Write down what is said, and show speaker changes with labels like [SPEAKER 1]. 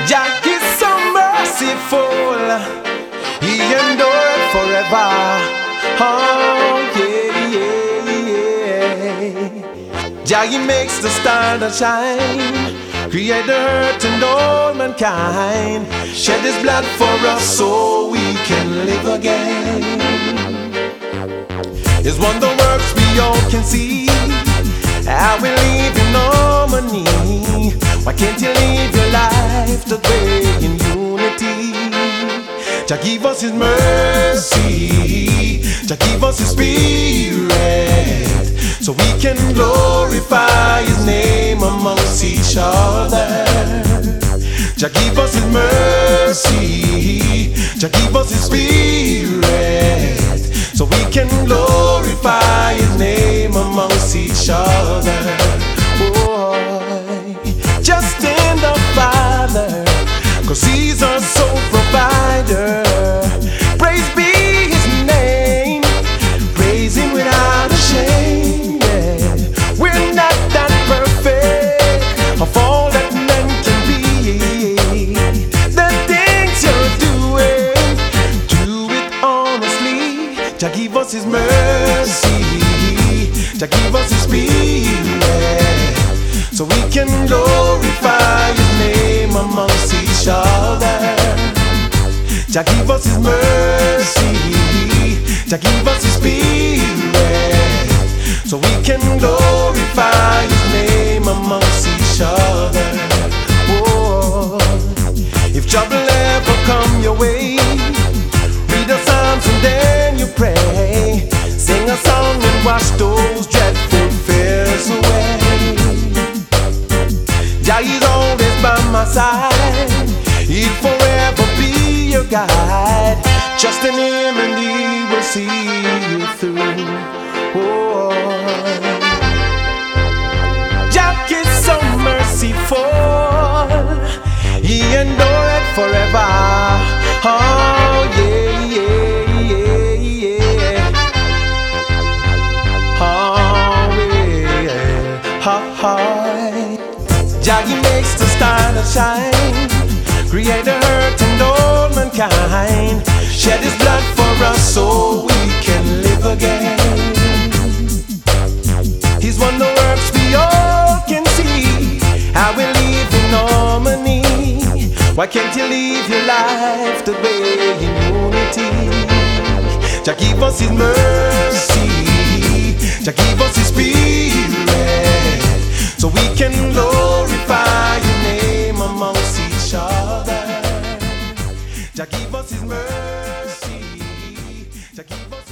[SPEAKER 1] Jah is so merciful, He endured forever. Oh yeah, yeah. Jah, He makes the stars to shine, create the earth and all mankind, shed His blood for us so we can live again. His wonder works we all can see, how we live in harmony. Why can't you live your life that way in unity? Jah give us His mercy, Jah give us His Spirit, so we can glorify His name amongst each other. Jah give us His mercy, Jah give us His Spirit, so we can glorify His name amongst each other. Boy, just stand up, Father, 'cause He's our sole provider. Praise be His name, praise Him without a shame. Yeah. We're not that perfect of all that men can be. The things you're doing, do it honestly. Jah give us His mercy, Jah give us His Spirit, so we can glorify His name amongst each other. Jah give us His mercy, Jah give us His Spirit, so we can glorify His name amongst each other. Oh, if trouble ever come your way, read the Psalms and then you pray. Sing a song and wash those dreadful fears away. Jah is always by my side, He'll forever be your guide. Trust in Him and He will see you through. Oh, Jah is so merciful, He endured forever. Oh yeah, yeah, yeah, yeah. Oh yeah, oh. Jah, He makes the stars to shine, create the earth and all mankind, shed His blood for us so we can live again. His wonder works we all can see, how we live in harmony. Why can't you live your life the way in unity? Jah give us His mercy, Jah give us His Spirit, so we can glorify His name amongst each other. Jah give us His mercy, Jah give us